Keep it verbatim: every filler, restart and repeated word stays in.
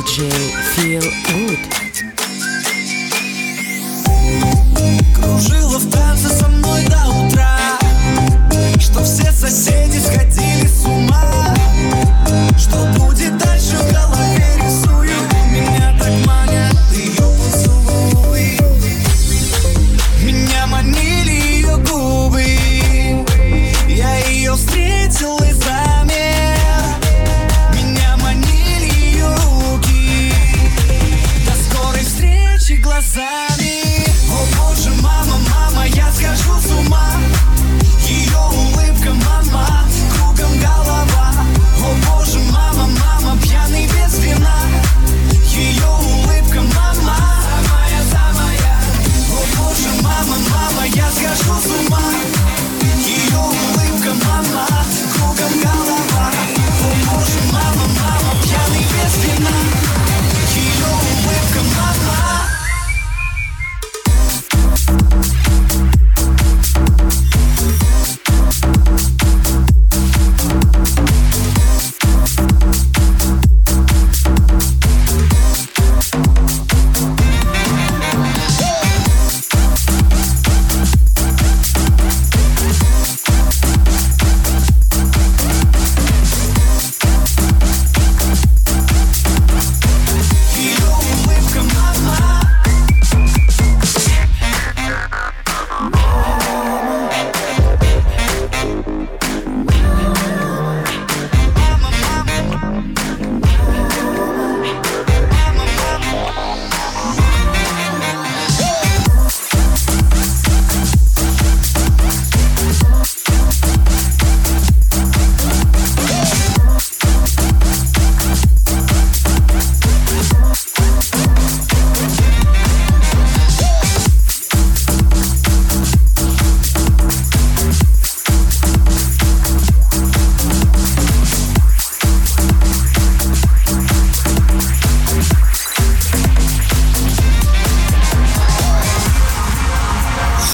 диджей Feel Good. Кружила в танце со мной до утра, что все соседи сходили с ума. Что будет дальше, в голове рисую. Меня так манят ее поцелуи. Меня манили ее губы. Я ее встретил и замер. Меня манили ее руки. До скорой встречи глазами. О боже, мама, мама, я схожу с ума. Ее улыбка, мама, кругом голова. О боже, мама, мама, пьяный без вина. Ее улыбка, мама, самая, самая. О боже, мама, мама, я схожу с ума. Ее улыбка, мама, кругом голова. О боже, мама, мама, пьяный без вина.